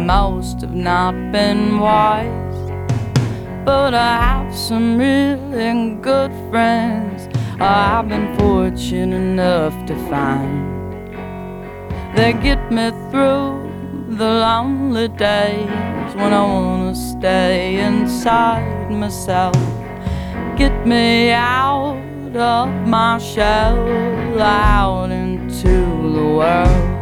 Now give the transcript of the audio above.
most have not been wise, but I have some really good friends I've been fortunate enough to find. They get me through the lonely days when I wanna stay inside myself. Get me out of my shell, out into the world.